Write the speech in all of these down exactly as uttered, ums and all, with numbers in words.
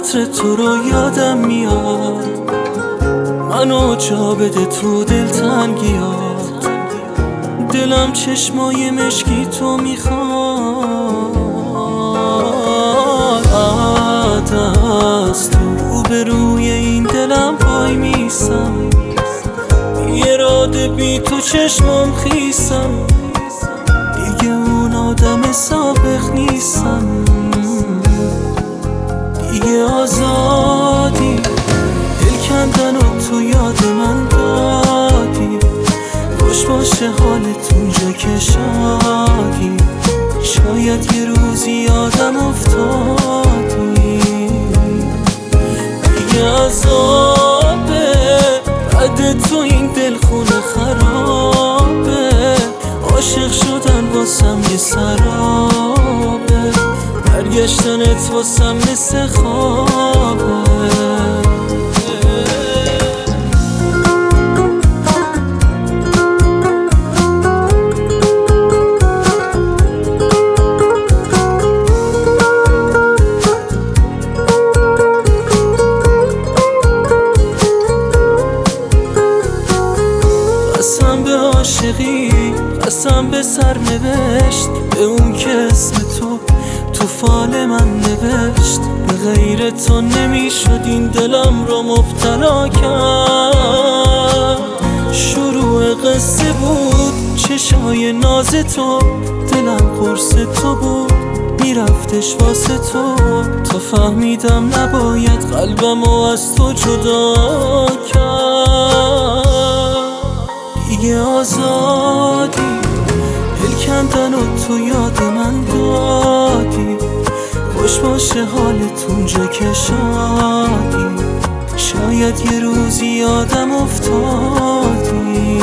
عطر تو رو یادم میاد، منو جا بده تو دلتنگیات. دلم چشمای مشکی تو میخواد. از تو به روی این دلم پای میسم، یه راده بی تو چشمام خیسم. دیگه اون آدم سابق نیستم، دیگه آزادی. دل کندن و تو یاد من دادی، خوش باشه حالت اونجا که شادی. شاید یه روزی یادم افتادی. دیگه عذابه بعد تو این دل خونه خرابه. عاشق شدن واسم یه سرابه، برگشتنت واسم مثل خوابه. قسم به عاشقی، قسم به سرنوشت، به اون که اسم تو تو فال من نوشت. به غیر تو نمیشد این دلم رو مبتلا کرد. شروع قصه بود چشای ناز تو، دلم قرص تو بود میرفتش واسه تو. تا فهمیدم نباید قلبمو از تو جدا کرد. دیگه آزادی، دل کندن و تو یاد من دادی. خوش باشه حالت اونجا که شادی. شاید یه روزی یادم افتادی.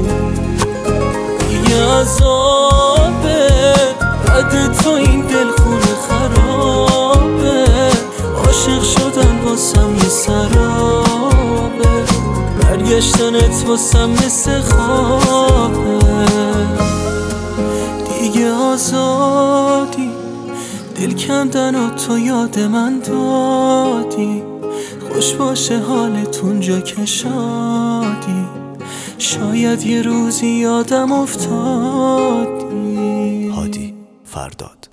دیگه عذابه بعد تو این دل خونه خرابه. عاشق شدن واسم یه سرابه، برگشتنت واسم مثل خوابه. دیگه آزادی، دل کندن و تو یاد من دادی. خوش باشه حالت اونجا که شادی. شاید یه روزی یادم افتادی. هادی فرداد.